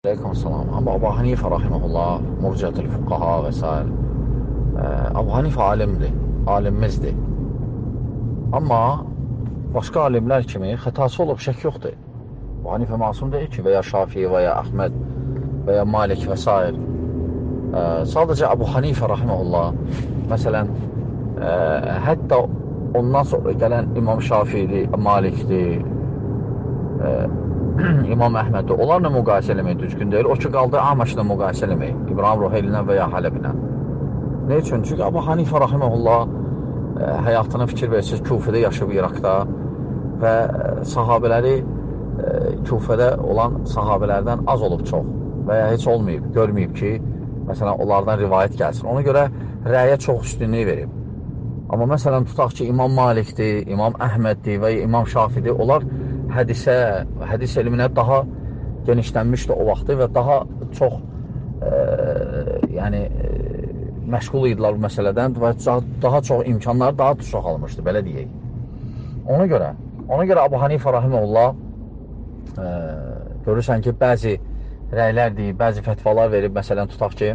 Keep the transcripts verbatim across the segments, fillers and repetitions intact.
Aleyküm selam. Ama Abu Hanife rahimehullah, murciatul fuqaha vesaire. Ee, Abu Hanife alimdi, alimimizdi. Amma başqa alimlər kimi xətası olub, şək yoxdur. Abu Hanife masum deyil ki, veya Şafii veya Ahmed veya Malik vesaire. Ee, sadəcə Abu Hanife rahimehullah, məsələn, e, hətta ondan sonra gələn İmam Şafii'di, Malik'di, e, İmam Əhməddir. Onlarla müqayisə eləmək düzgün deyil. O ki, qaldı Amaşla müqayisə eləmək. İbrahim Ruheylilə və ya Hələbinə. Ne üçün? Çünki Abu Hanife rahimehullah e, həyatına fikir versiniz, Kufədə yaşayıb İraqda və sahabələri e, Kufədə olan sahabələrdən az olub çox və ya heç olmayıb, görməyib ki, məsələn, onlardan rivayət gəlsin. Ona görə rəyə çox üstünlük verib. Amma məsələn, tutaq ki, İmam Malikdir, İmam Əhməddir və ya İmam Şafidir. Onlar hədisə, hədis elminə daha genişlənmişdi o vaxtı və daha çox e, yəni e, məşğul idilər bu məsələdən və daha çox imkanlar daha çox almışdı, belə deyək. Ona görə, ona görə Abu Hanife rahimehullah e, görürsən ki, bəzi rəylər deyib, bəzi fətvalar verib, məsələn, tutaq ki,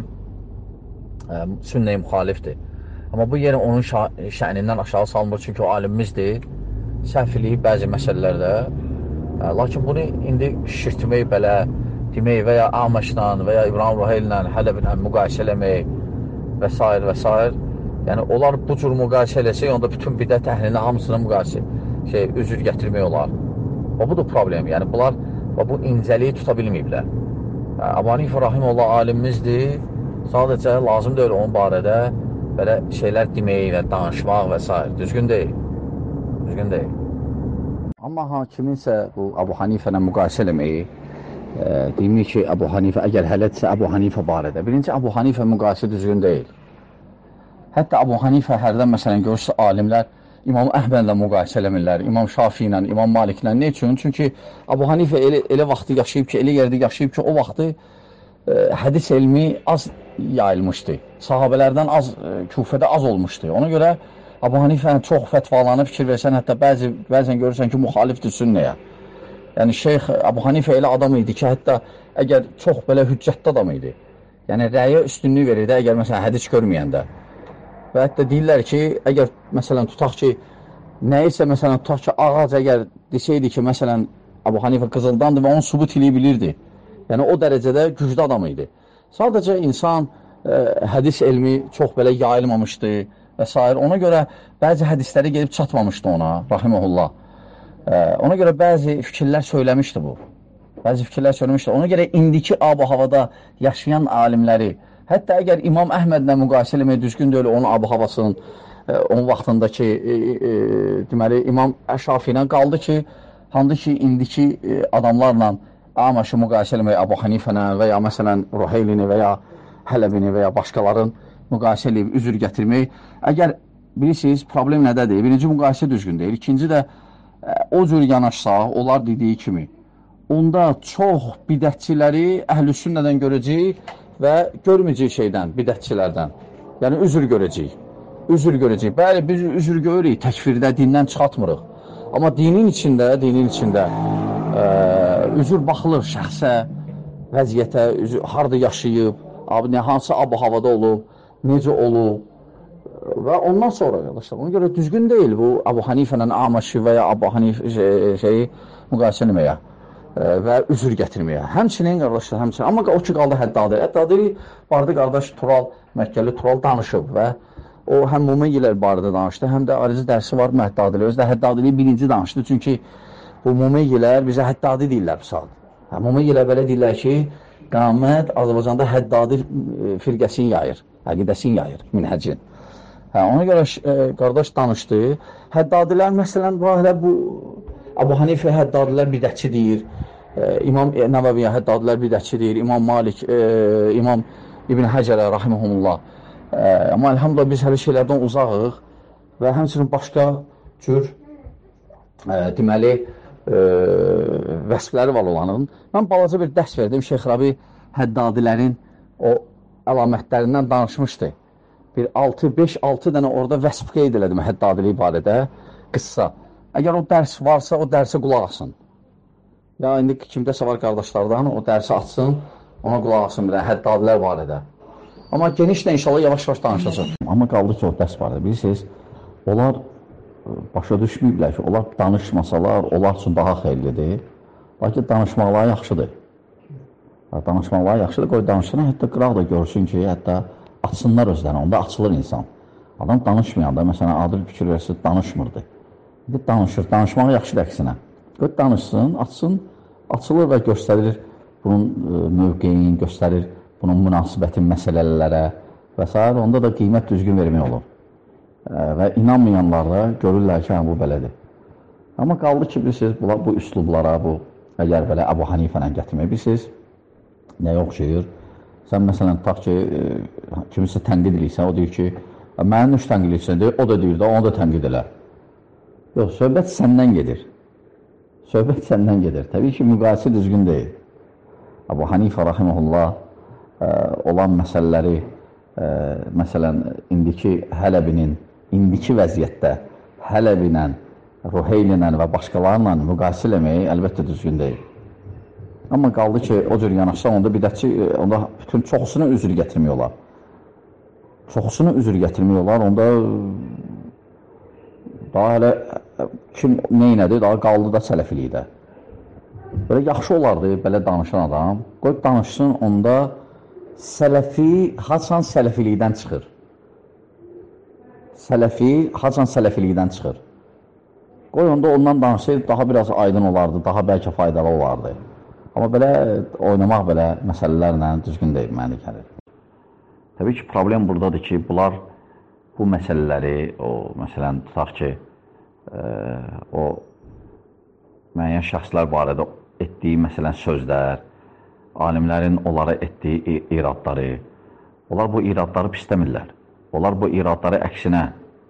e, sünnəyə müxalifdir. Amma bu yeri onun şənindən aşağı salmır, çünki o alimimizdir, səhv eləyib bəzi məsələlərdə. Lakin bunu indi şişirtmək belə demək və ya Amaşla və ya İbrahim Ruheylilə, Hələbinlə müqayisə eləmək və s. və s. Yəni, onlar bu cür müqayisə eləsək, onda bütün bidət əhlinə hamısına müqayisə şey, üzür gətirmək olar. Və bu da problem. Yəni, bunlar bu incəliyi tuta bilməyiblər. Abu Hanife rahimehullah alimimizdir. Sadəcə lazım deyil onun barədə belə şeylər demək və danışmaq və s. Düzgün deyil. Düzgün deyil. Amma ha, kiminsə bu Abu Hanife ilə müqayisə eləməyi, e, deyim ki, Abu Hanife əgər hələdirsə Abu Hanife barədə. Birinci, Abu Hanife müqayisə düzgün deyil. Hətta Abu Hanife hərdən, məsələn, görürsə, alimlər İmam Əhmədlə müqayisə eləmirlər, İmam Şafii ilə, İmam Maliklə. Ne üçün? Çünki Abu Hanife elə, elə vaxtı yaşayıb ki, elə yerdə yaşayıb ki, o vaxtı e, hədis elmi az yayılmışdı. Sahabələrdən az, e, Kufədə az olmuşdu. Ona görə Abu Hanifənin çox fətvalarına fikir versən, hətta bəzi, bəzən görürsən ki, müxalifdir sünnəyə. Yəni, Şeyx Abu Hanifə elə adam idi ki, hətta əgər çox belə hüccətli adam idi. Yəni, rəyə üstünlük verirdi, əgər məsələn, hədis görməyəndə. Və hətta deyirlər ki, əgər, məsələn, tutaq ki, nə isə, məsələn, tutaq ki, ağac əgər desəydi ki, məsələn, Abu Hanifə qızıldandır və onu subut eləyə bilirdi. Yəni, o dərəcədə güclü adam idi. Sadəcə insan ə, hədis elmi çox belə yayılmamışdı və s. Ona görə bəzi hədisləri gedib çatmamışdı ona, rahimehullah. Ee, ona görə bəzi fikirlər söyləmişdi bu. Bəzi fikirlər söyləmişdi. Ona görə indiki ab-havada yaşayan alimləri, hətta əgər İmam Əhmədlə müqayisə eləmək düzgün deyil, onun ab-havasının, e, onun vaxtındakı e, e, deməli, İmam Şafii ilə qaldı ki, handı ki, indiki e, adamlarla Amaşı müqayisə eləmək, Abu Hanifəni və ya məsələn Ruheylini və ya Hələbini və ya başqaların müqayisə eləyib, üzr gətirmək. Əgər bilirsiniz, problem nədədir? Birinci müqayisə düzgün deyil. İkinci də ə, o cür yanaşsaq, onlar dediyi kimi, onda çox bidətçiləri əhl-i sünnədən görəcəyik və görməyəcək şeydən, bidətçilərdən. Yəni, üzr görəcəyik. Üzr görəcəyik. Bəli, biz üzr görürük, təkfirdə, dindən çıxartmırıq. Amma dinin içində, dinin içində ə, üzr baxılır şəxsə, vəziyyətə, üzr, harada yaşayıb, abi, hansı ab-havada olub, necə olub və ondan sonra arkadaşlar, ona görə düzgün deyil bu Abu Hanifə ilə Amaşı və ya Abu Hanifə şey, şeyi müqayisə eləməyə və üzr gətirməyə. Həmçinin qardaşlar, həmçinin, amma o ki qaldı Həddadi. Həddadi barədə qardaş Tural, Məkkəli Tural danışıb və o həm Mumeyilər barədə danışdı, həm də ayrıcı dərsi var Həddadili. Özü də Həddadili birinci danışdı, çünki bu Mumeyilər bizə Həddadi deyirlər bu saat. Hə, Mumeyilər belə deyirlər ki, Qamət Azərbaycanda Həddadi firqəsini yayır, əqidəsini yayır, minhəcin. Hə, ona görə e, qardaş danışdı. Həddadilər, məsələn, bu Abu Hanifə həddadilər bidətçi deyir, e, İmam Nəvəviyyə həddadilər bidətçi deyir, İmam Malik, e, İmam İbn Həcərə, rahiməhumullah. E, amma elhamdülillah biz hələ şeylərdən uzağıq və həmçinin başqa cür e, deməli, e, vəsfləri var olanın. Mən balaca bir dərs verdim, Şeyx Rabi həddadilərin o əlamətlərindən danışmışdı. Bir altı beş altı dənə orada vəsf qeyd elədim həddadilik barədə, qıssa. Əgər o dərs varsa, o dərsə qulaq asın. Ya indi kimdəsə var qardaşlardan, o dərsi açsın Ona qulaq asın bilən həddadilər barədə. Amma genişlə inşallah yavaş-yavaş danışacaq. Amma qaldı ki, o dərs barədə. Bilirsiniz, onlar başa düşməyiblər ki, onlar danışmasalar, onlar üçün daha xeyirlidir. Lakin danışmaqları yaxşıdır. Danışmaqları yaxşıdır, qoy danışsın, hətta qıraq da görsün ki, hətta açsınlar özlərini, onda açılır insan. Adam danışmayanda, məsələn, adil fikir versə, danışmırdı. İndi danışır, danışmağı yaxşıdır əksinə. Qoy danışsın, açsın, açılır və göstərir bunun mövqeyin, göstərir bunun münasibətin məsələlərə və s. Onda da qiymət düzgün vermək olur. Və inanmayanlar da görürlər ki, bu belədir. Amma qaldı ki, bilirsiniz, bu üslublara, bu əgər belə Əbu Hanifələ gətirmək, bilirsiniz, nəyə oxşayır? Sən, məsələn, tutaq ki, kimisə tənqid edirsən, o deyir ki, mənim üç tənqid edirsən, deyir, o da deyir də, onu da tənqid elər. Yox, söhbət səndən gedir. Söhbət səndən gedir. Təbii ki, müqayisə düzgün deyil. Əbu Hanifə rahiməhullah olan məsələləri, məsələn, indiki Hələbinin, indiki vəziyyətdə Hələbinə, Ruheylinə və başqalarla müqayisə eləməyi əlbəttə düzgün deyil. Amma qaldı ki, o cür yanaşsa, onda bidətçi, onda bütün çoxusuna üzr gətirmək olar. Çoxusuna üzr gətirmək olar, onda daha hələ kim neynədir, daha qaldı da sələfilikdə. Belə yaxşı olardı, belə danışan adam, qoy danışsın, onda sələfi haçan sələfilikdən çıxır. Sələfi haçan sələfilikdən çıxır. Qoy onda ondan danışsaydı, daha biraz aydın olardı, daha bəlkə faydalı olardı. Amma belə oynamaq belə məsələlərlə düzgün deyil, mənə gəlir. Təbii ki, problem buradadır ki, bunlar bu məsələləri, o, məsələn, tutaq ki, e, o müəyyən şəxslər barədə etdiyi, məsələn, sözlər, alimlərin onlara etdiyi iradları, onlar bu iradları pisləmirlər. Onlar bu iradları əksinə,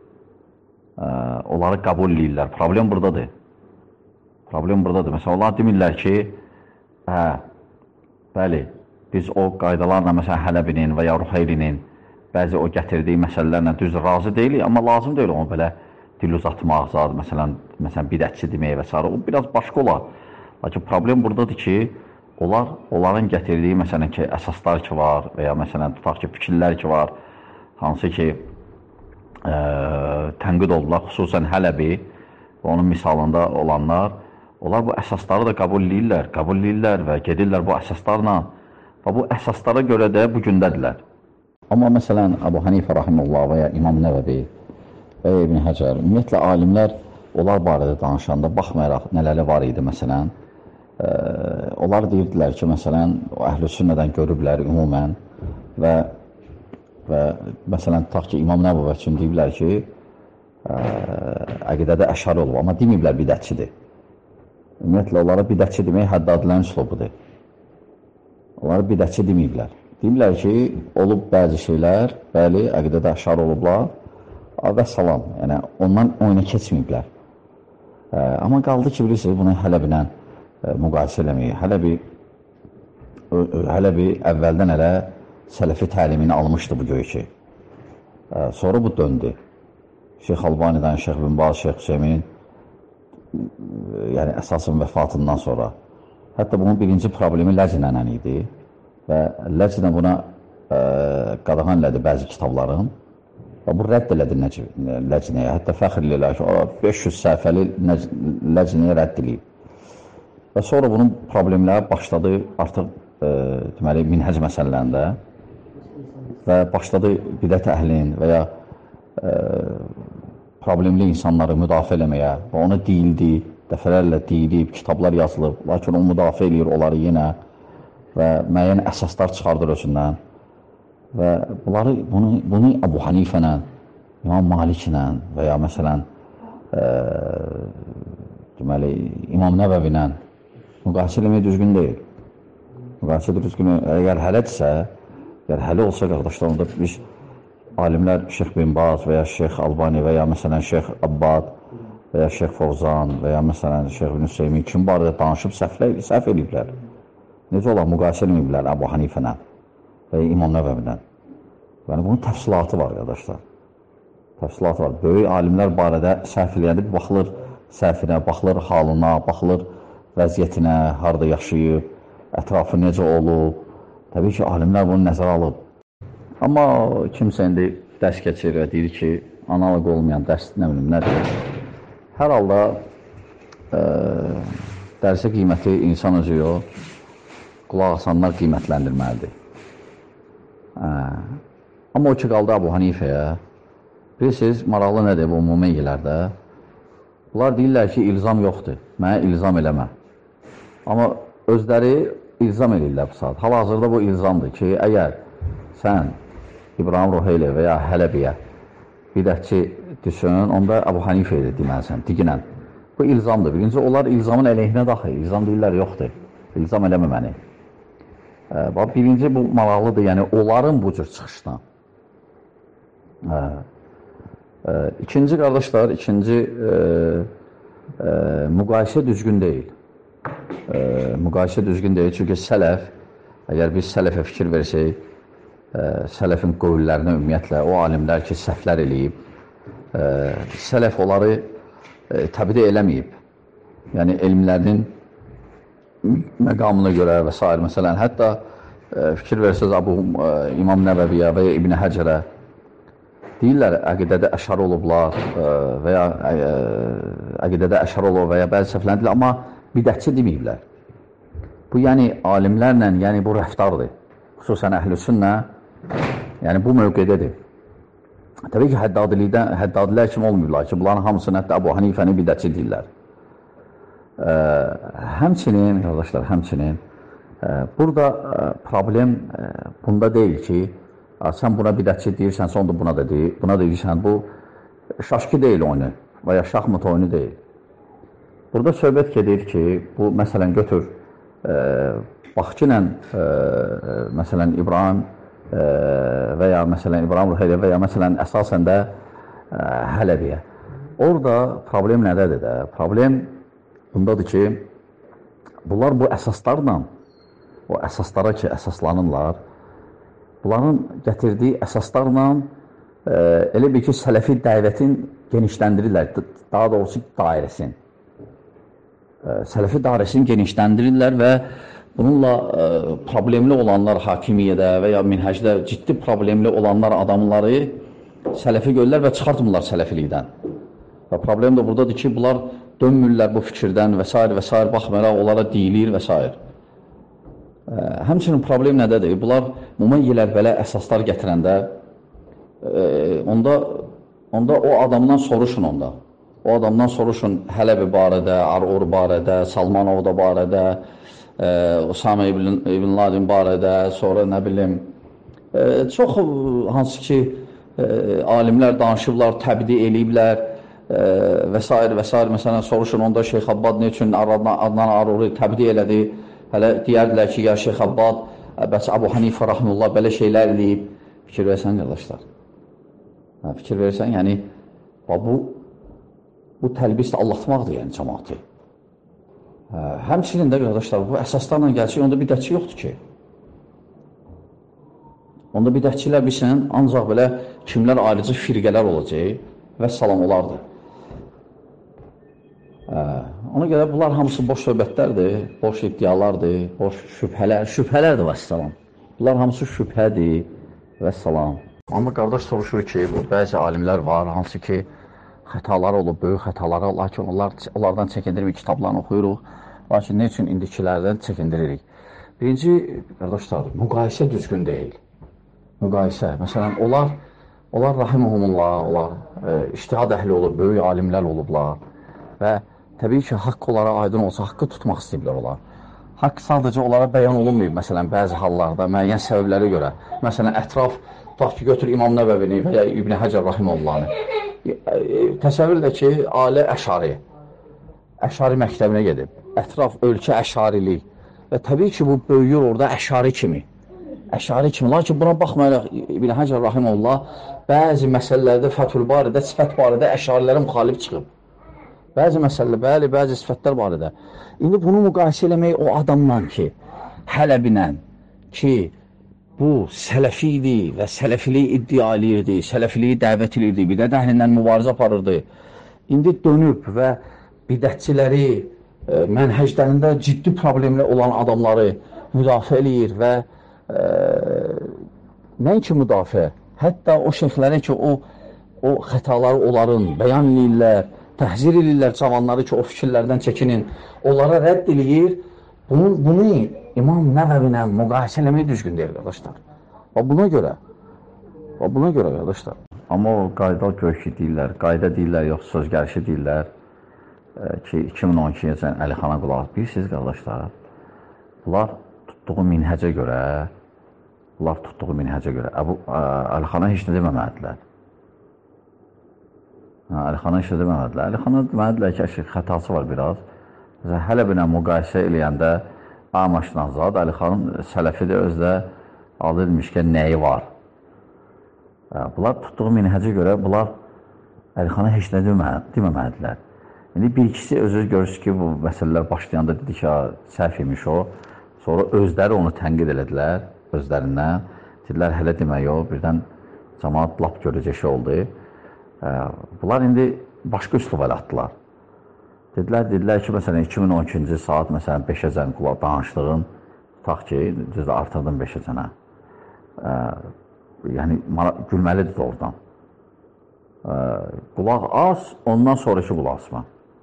e, onları qəbul edirlər. Problem buradadır. Problem buradadır. Məsələn, onlar demirlər ki, hə, bəli, biz o qaydalarla, məsələn, Hələbinin və ya Ruheylinin bəzi o gətirdiyi məsələlərlə düz razı deyilik, amma lazım deyil onu belə dil uzatmaq, zad, məsələn, məsələn, bidətçi demək və s. O biraz başqa olar. Lakin problem buradadır ki, onlar, onların gətirdiyi, məsələn ki, əsaslar ki var və ya məsələn, tutaq ki, fikirlər ki var, hansı ki, ə, tənqid oldular, xüsusən Hələbi və onun misalında olanlar, onlar bu əsasları da qəbul edirlər, qəbul edirlər və gedirlər bu əsaslarla və bu əsaslara görə də bu gündədirlər. Amma məsələn, Əbu Hanifə rahimehullah və ya İmam Nəvəvi və ya İbn Həcər, ümumiyyətlə, alimlər onlar barədə danışanda, baxmayaraq nələri var idi, məsələn, e, onlar deyirdilər ki, məsələn, əhl-i sünnədən görüblər ümumən və, və məsələn, tutaq ki, İmam Nəvəvi üçün deyiblər ki, e, əqidədə əşari olub, amma deməyiblər bidətçidir. Ümumiyyətlə, onlara bidətçi demək həddadilərin üslubudur. Onlara bidətçi deməyiblər. Deyiblər ki, olub bəzi şeylər, bəli, əqidədə əşari olublar və salam, yəni ondan oyuna keçməyiblər. E, amma qaldı ki, bilirsiniz, bunu Hələbinə e, müqayisə eləməyi. Hələbi, Hələbi əvvəldən elə sələfi təlimini almışdı bu göy ki. E, sonra bu döndü. Şeyx Albanidən, Şeyx Bin Baz, Şeyx Hüseymin, yəni əsasın vəfatından sonra. Hətta bunun birinci problemi ləcnənlə idi və ləcnə buna e, qadağan elədi bəzi kitabların və bu rədd elədi ləcnəyə. Hətta fəxr eləyirlər ki, beş yüz səhifəli ləcnəyə rədd eləyib. Və sonra bunun problemləri başladı artıq e, deməli, minhəc məsələlərində və başladı bidət əhlin və ya e, problemli insanları müdafiə eləməyə və ona deyildi, dəfələrlə deyilib, kitablar yazılıb, lakin o müdafiə eləyir onları yenə və müəyyən əsaslar çıxardır özündən və bunları, bunu, bunu Əbu Hanifə-lə, İmam Maliklə və ya məsələn e, deməli, İmam Nəvəvi-lə müqayisə eləmək düzgün deyil. Müqayisə düzgün, əgər hələdirsə, əgər hələ olsa, qardaşlar, onda biz alimlər Şeyx Bin Baz və ya Şeyx Albani və ya məsələn Şeyx Abbad və ya Şeyx Fovzan və ya məsələn Şeyx Bin Hüseymin kim barədə danışıb səhv ediblər. Necə olar, müqayisə ediblər Əbu Hanifə-lə və ya İmam Nəvəvi-lə. Yəni, bunun təfsilatı var, qardaşlar. Təfsilatı var. Böyük alimlər barədə səhv eləyəndə baxılır səhvinə, baxılır halına, baxılır vəziyyətinə, harada yaşayıb, ətrafı necə olub, Təbii ki, alimlər bunu nəzərə alıb. Amma kimsə indi dərs keçir və deyir ki, analog olmayan dərs nə bilim nədir? Hər halda e, dərsə qiyməti insan özü yox, qulaq asanlar qiymətləndirməlidir. E, amma o ki, qaldı Əbu Hanifəyə, bilirsiniz, maraqlı nədir bu umumiyyilərdə? Bunlar deyirlər ki, ilzam yoxdur, mənə ilzam eləmə. Amma özləri ilzam edirlər bu saat. Hal-hazırda bu ilzamdır ki, əgər sən İbrahim Ruheyli və ya Hələbiyə bidətçi düşün, onda Əbu Hanifə ilə deməlisən, diginən. Bu ilzamdır. Birinci, onlar ilzamın əleyhinə daxil. İlzam deyirlər, yoxdur. İlzam eləmə məni. E, birinci, bu maraqlıdır, yəni onların bu cür çıxışdan. E, e, ikinci, qardaşlar, ikinci e, e, müqayisə düzgün deyil. E, müqayisə düzgün deyil, çünki sələf, əgər biz sələfə fikir versək, e, sələfin qövüllərinə ümumiyyətlə, o alimlər ki, səhvlər eləyib, e, sələf onları e, təbidə eləməyib. Yəni, elmlərinin məqamına görə və s. Məsələn, hətta e, fikir versəz, Abu, e, İmam Nəvəviyə və ya İbn Həcərə deyirlər, əqidədə əşar olublar e, və ya e, əqidədə əşar olub və ya bəzi səhvləndirlər, amma bidətçi deməyiblər. Bu, yəni, alimlərlə, yəni, bu rəftardır. Xüsusən əhl-i sünnə, yəni, bu mövqedədir. Təbii ki, həddadilər kimi olmuyorlar ki, bunların hamısını hətta Əbu Hanifəni bidətçi deyirlər. Ə, həmçinin, qardaşlar, həmçinin, ə, burada ə, problem ə, bunda deyil ki, ə, sən buna bidətçi deyirsən, sonra buna da deyir, buna da deyirsən, bu şaşkı deyil oyunu və ya şahmat oyunu deyil. Burada söhbət gedir ki, bu, məsələn, götür, e, Baxçı ilə, e, məsələn, İbrahim e, və ya, məsələn, İbrahim Ruheyli və ya, məsələn, əsasən də e, Hələbiyə. Orada problem nədədir də? Problem bundadır ki, bunlar bu əsaslarla, o əsaslara ki, əsaslanırlar, bunların gətirdiyi əsaslarla e, elə bir ki, sələfi dəvətin genişləndirirlər, daha doğrusu dairəsin. Sələfi dairəsini genişləndirirlər və bununla ə, problemli olanlar hakimiyyədə və ya minhəcdə ciddi problemli olanlar adamları sələfi görürlər və çıxartmırlar sələfilikdən. Və problem də buradadır ki, bunlar dönmürlər bu fikirdən və s. və s. baxmayaraq onlara deyilir və s. Həmçinin problem nədədir? Bunlar müməyyilər belə əsaslar gətirəndə ə, onda, onda o adamdan soruşun onda. O adamdan soruşun Hələbi barədə, Ar-Ur barədə, Salmanov da barədə, e, Osama ibn, ibn Ladin barədə, sonra nə bilim, e, çox hansı ki, e, alimlər danışıblar, təbdi eləyiblər e, və s. və s. Məsələn, soruşun onda Şeyx Abbad ne üçün Adnan Ar-Uru təbdi elədi, hələ deyərdilər ki, ya Şeyx Abbad, bəs Əbu Hanifə Rahimullah belə şeylər eləyib. Fikir versən, qardaşlar. Hə, fikir versən, yəni, bu Bu təlbis də allatmaqdır, yəni cəmaatı. Hə, həmçinin də, qardaşlar, bu əsaslarla gələcək, onda bidətçi yoxdur ki. Onda bidətçilər bilsən, ancaq belə kimlər ayrıcı firqələr olacaq və salam olardı. Hə, ona görə bunlar hamısı boş söhbətlərdir, boş iddialardır, boş şübhələr, şübhələrdir və salam. Bunlar hamısı şübhədir və salam. Amma qardaş soruşur ki, bu bəzi alimlər var, hansı ki, xətalar olub, böyük xətaları, lakin onlar, onlardan çəkindiririk, kitablarını oxuyuruq, lakin nə üçün indikilərdən çəkindiririk? Birinci, qardaşlar, müqayisə düzgün deyil. Müqayisə, məsələn, onlar, onlar rahiməhumullah, onlar e, iştihad əhli olub, böyük alimlər olublar və təbii ki, haqq onlara aydın olsa, haqqı tutmaq istəyiblər onlar. Haqq sadəcə onlara bəyan olunmayıb, məsələn, bəzi hallarda, müəyyən səbəblərə görə. Məsələn, ətraf, tutaq ki, götür İmam Nəvəvini və ya İbn Həcər rahiməhullahını. Təsəvvür də ki, ailə əşari, əşari məktəbinə gedib, ətraf ölkə əşarilik və təbii ki, bu böyüyür orada əşari kimi, əşari kimi, lakin buna baxmayaraq İbn Həcər rahiməhullah bəzi məsələlərdə Fəthül barədə, sifət barədə əşarilərə müxalif çıxıb, bəzi məsələlər, bəli, bəzi sifətlər barədə. İndi bunu müqayisə eləmək o adamla ki, Hələbinə ki, bu sələfi idi və sələfiliyi iddia eləyirdi, sələfiliyi dəvət eləyirdi, bidət əhlindən mübarizə aparırdı. İndi dönüb və bidətçiləri, e, mənhəclərində ciddi problemli olan adamları müdafiə eləyir və e, nəinki müdafiə, hətta o şeyxlərin ki, o, o xətaları onların bəyan edirlər, təhzir edirlər cavanları ki, o fikirlərdən çəkinin, onlara rədd edir. Bunu, bunu İmam Nəvəvinə müqayisə eləmək düzgün deyil, qardaşlar. Və buna görə, və buna görə, qardaşlar. Amma o qayda görkü deyirlər, qayda deyirlər, yox söz gəlişi deyirlər ki, iki min on ikiyə Əlixana qulaq. Bilirsiniz, qardaşlar, bunlar tutduğu minhəcə görə, bunlar tutduğu minhəcə görə Əbu, Əlixana heç nə deməmədilər. Əlixana heç nə deməmədilər. Əlixana demədilər ki, əşək xətası var biraz. Hələ binə müqayisə eləyəndə Amaşnazad, Əlixanın sələfidə özdə adı edilmişkən nəyi var? Bunlar tutduğu minhəcə görə bunlar Əlixana heç nə deməmədilər. İndi bir ikisi özü görürsünüz ki, bu məsələlər başlayanda dedi ki, səhv imiş o. Sonra özləri onu tənqid elədilər, özlərindən. Dedilər, hələ demək o, birdən cəmaat lap görəcək şey oldu. Bunlar indi başqa üslub əl atdılar. Dedilər, dedilər ki, məsələn, iki min on ikinci saat, məsələn, beşəcən qulaq danışdığın, tutaq ki, düzdür, artırdın beşəcənə. Yəni, gülməlidir oradan. Qulaq az, ondan sonraki qulaq asma.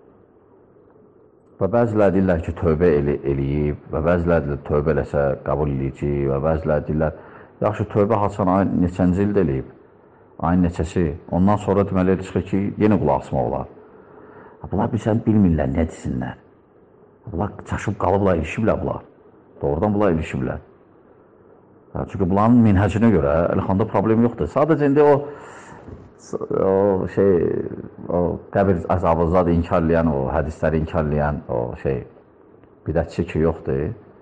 Və bəzilər deyirlər ki, tövbə eləyib və bəzilər deyirlər, tövbə eləsə qəbul edici və bəzilər deyirlər, yaxşı, tövbə haçan ayın neçənci ildə eləyib, ayın neçəsi, ondan sonra deməli çıxır ki, yeni qulaq asma olar. Bunlar bilsən bilmirlər, nə desinlər. Bunlar çaşıb qalıblar, ilişiblər bunlar. Doğrudan bunlar ilişiblər. Çünki bunların minhəcinə görə Əlixanda problem yoxdur. Sadəcə indi o o şey, o qəbir əzabızdadır inkarlayan, o hədisləri inkarlayan, o şey, bidətçi ki, yoxdur.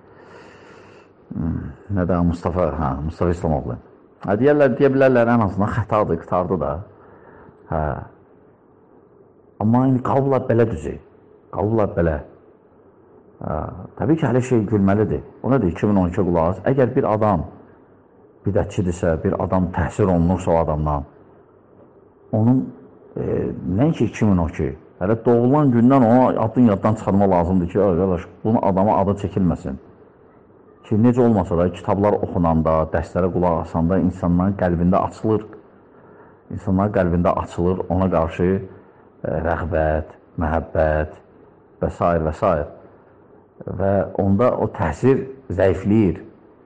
Nə də Mustafa, hə, Mustafa İslamoğlu. Hə, deyərlər, deyə bilərlər, ən azından xətadır, qıtardı da. Hə. Amma indi qalıblar belə düzey, qalıblar belə. Hə. Təbii ki, hələ şey gülməlidir. O nədir, iki min on iki qulaq as. Əgər bir adam bidətçidirsə, bir adam təhsir olunursa o adamdan, onun e, nəinki iki min on iki, hələ doğulan gündən ona adın yaddan çıxarma lazımdır ki, arkadaş, bunun adama adı çəkilməsin. Ki, necə olmasa da, kitablar oxunanda, dərslərə qulaq asanda insanların qəlbində açılır. İnsanların qəlbində açılır, ona qarşı e, rəğbət, məhəbbət və s. və s. Və onda o təsir zəifləyir.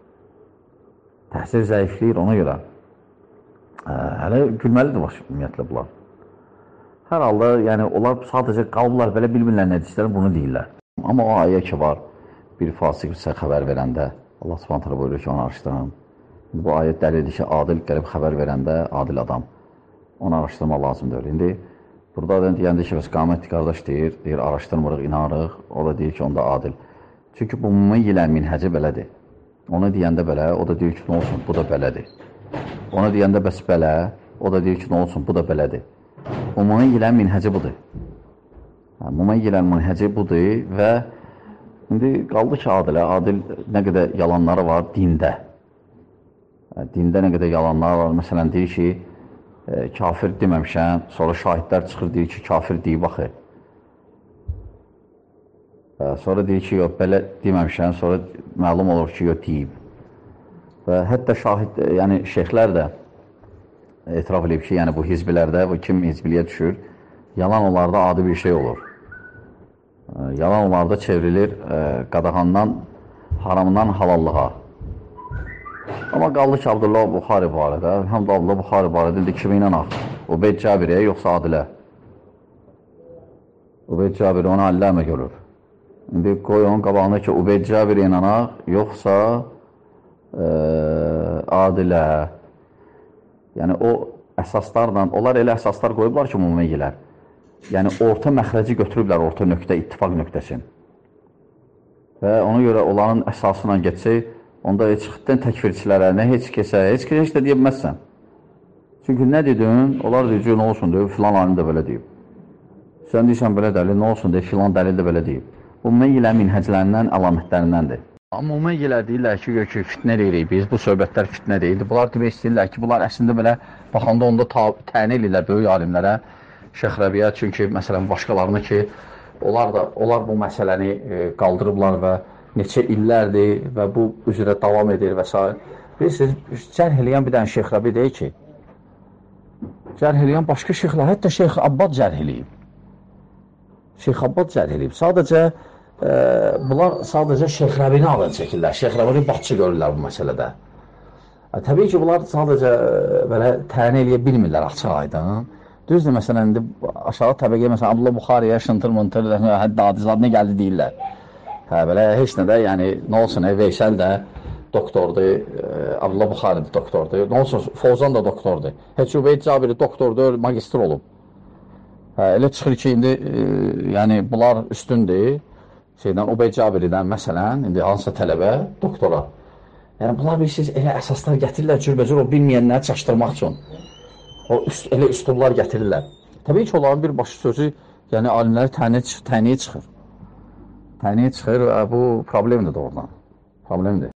Təsir zəifləyir ona görə. Hələ gülməlidir baş, ümumiyyətlə bunlar. Hər halda, yəni, onlar sadəcə qalıblar, belə bilmirlər nə deyirlər, bunu deyirlər. Amma o ayə ki var, bir fasik sizə xəbər verəndə, Allah subhanətlə buyurur ki, onu araşdırın. Bu ayət dəlildir ki, adil gəlib xəbər verəndə, adil adam. Onu araşdırma lazımdır. İndi, burada deyəndə ki, bəs qamətli qardaş deyir, deyir, araşdırmırıq, inanırıq, o da deyir ki, onda adil. Çünki bu müməyyilən minhəci belədir. Onu deyəndə belə, o da deyir ki, nə olsun, bu da belədir. Ona deyəndə bəs belə, o da deyir ki, nə olsun, bu da belədir. Ümumən gələn minhəci budur. Ümumən gələn minhəci budur və indi qaldı ki, adilə, adil nə qədər yalanları var dində. Dində nə qədər yalanları var. Məsələn, deyir ki, e, kafir deməmişəm, sonra şahidlər çıxır, deyir ki, kafir deyib baxı. E, sonra deyir ki, yox, belə deməmişəm, sonra məlum olur ki, yox, deyib. Və hətta şahid, yəni şeyxlər də etiraf edib ki, yəni bu hizbilərdə, bu kim hizbiliyə düşür, yalan onlarda adi bir şey olur. Yalan onlarda çevrilir qadağandan, haramından halallığa. Amma qaldı ki, Abdullah Buxari barədə, həm də Abdullah Buxari barədə indi kimi inanaq? Ubeyd Cabiriyə, yoxsa Adilə? Ubeyd Cabiri ona alləmə görür. İndi qoy onun qabağında ki, Ubeyd Cabiriyə inanaq, yoxsa Adilə, yəni o əsaslarla, onlar elə əsaslar qoyublar ki, müməyyilər. Yəni orta məxrəci götürüblər, orta nöqtə, ittifaq nöqtəsin. Və ona görə onların əsasına geçsək, onda heç xiddən təkfirçilərə, nə heç kesə, heç kesə heç də deyə bilməzsən. Çünki nə dedin, onlar deyir, nə olsun deyib, filan alim də belə deyib. Sən deyirsən belə dəlil, nə olsun deyib, filan dəlil də belə deyib. Bu müməyyilər minhəclərindən, əlamətlərindəndir. Amma ümumiyyələr deyirlər ki, ki, fitnə deyirik biz, bu söhbətlər fitnə deyildir. Bunlar demək istəyirlər ki, bunlar əslində belə baxanda onda təyin edirlər böyük alimlərə, Şeyx Rəbiyə, çünki məsələn başqalarını ki, onlar da onlar bu məsələni e, qaldırıblar və neçə illərdir və bu üzrə davam edir və s. Bilirsiniz, cərh eləyən bir dənə Şeyx Rəbi deyir ki, cərh eləyən başqa şeyxlər, hətta Şeyx Abbad cərh eləyib. Şeyx Abbad cərh eləyib. Sadəcə, e, bunlar sadəcə Şeyx Rəbini alın çəkirlər. Şeyx Rəbini batçı görürlər bu məsələdə. E, təbii ki, bunlar sadəcə e, belə təyin eləyə bilmirlər açıq aydın. Düzdür, məsələn, indi aşağı təbəqə, məsələn, Abdullah Buxariyə şıntır-mıntır, həddə adizadına gəldi deyirlər. Hə, belə heç nə də, yəni, nə olsun, e, Veysəl də doktordur, e, Abdullah Buxari də doktordur, nə olsun, Fozan da doktordur. Heç Übeyd Cabiri doktordur, magistr olub. Hə, elə çıxır ki, indi, e, yəni, bunlar üstündür. Şeydən, Übeyd Cabiridən, məsələn, indi hansısa tələbə, doktora. Yəni, bunlar bilirsiniz, elə əsaslar gətirirlər, cürbəcür o bilməyənləri çaşdırmaq üçün. O, üst, elə üslublar gətirirlər. Təbii ki, onların bir başı sözü, yəni, alimləri təyniyə çıxır. Təyniyə çıxır və bu problemdir doğrudan. Problemdir.